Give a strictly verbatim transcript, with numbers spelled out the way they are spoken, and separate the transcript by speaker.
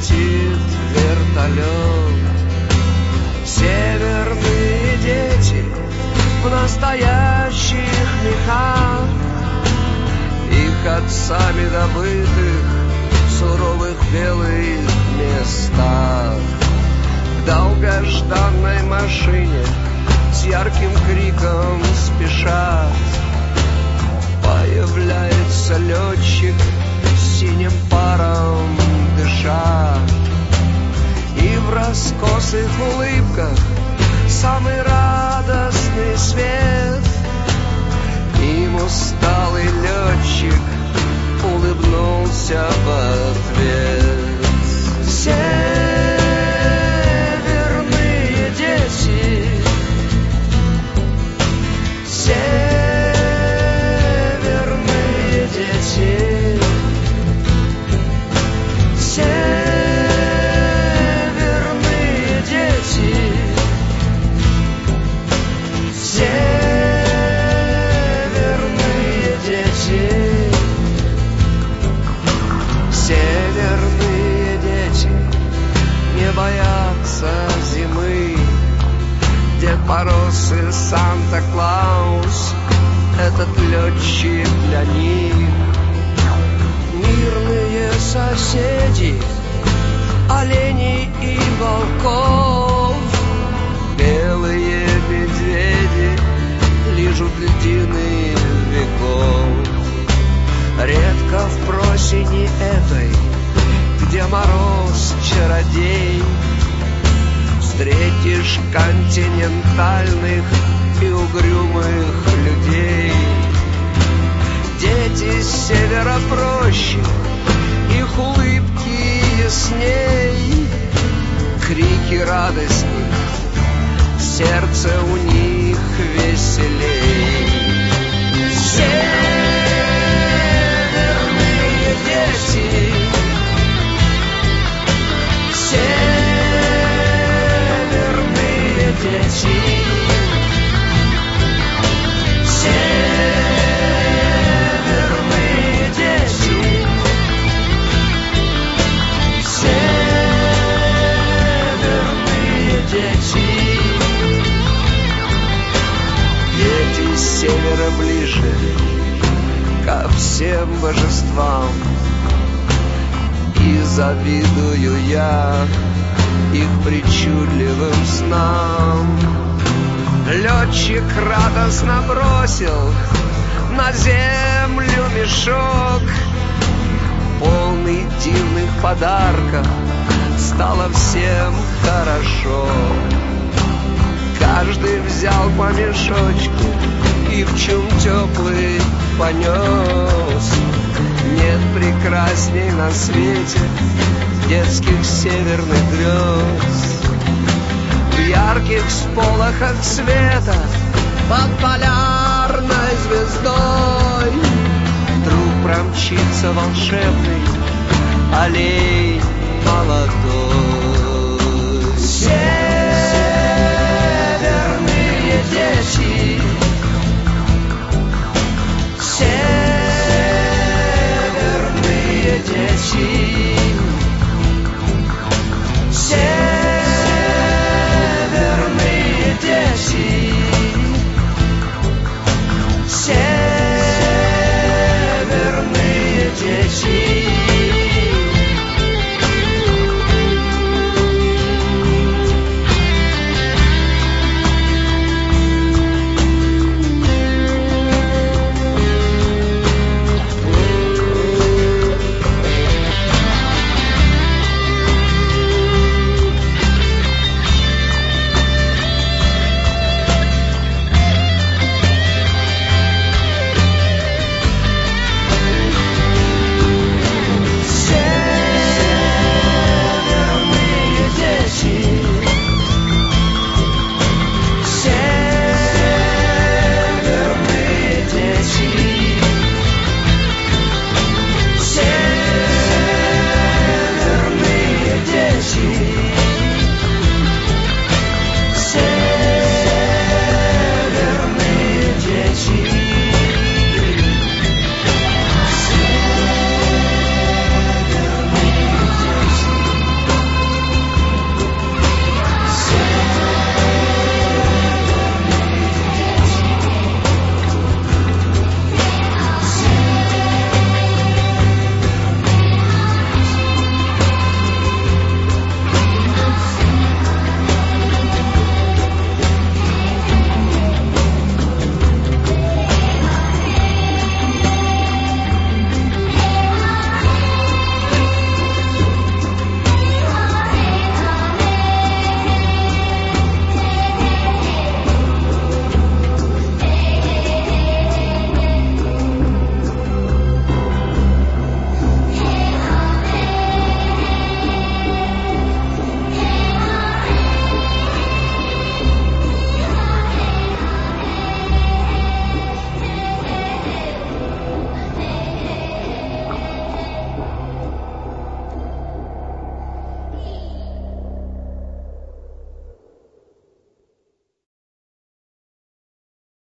Speaker 1: летит вертолет. Северные дети в настоящих мехах, их отцами добытых в суровых белых местах. К долгожданной машине с ярким криком спешат. Появляется летчик с синим паром дыша, и в раскосых улыбках самый радостный свет. Им усталый летчик улыбнулся в ответ. Северные дети, северные дети, северные дети, северные дети, северные дети не боятся зимы. Дед Мороз и Санта-Клаус — этот летчик для них. Мирные соседи, оленей и волков, белые медведи лижут льдины веков. Редко в просени этой, где мороз чародей, встретишь континентальных и угрюмых людей. Дети с севера проще, их улыбки ясней, крики радостней, сердце у них веселей. Северные дети, северные дети, северные дети, северные дети. Дети с севера ближе ко всем божествам, и завидую я их причудливым снам. Летчик радостно бросил на землю мешок, полный дивных подарков. Стало всем хорошо. Каждый взял по мешочку и в чум теплый понес. Нет прекрасней на свете детских северных грез. В ярких сполохах света под полярной звездой вдруг промчится волшебный олень молодой. Северные дети, северные дети, северные дети, северные дети.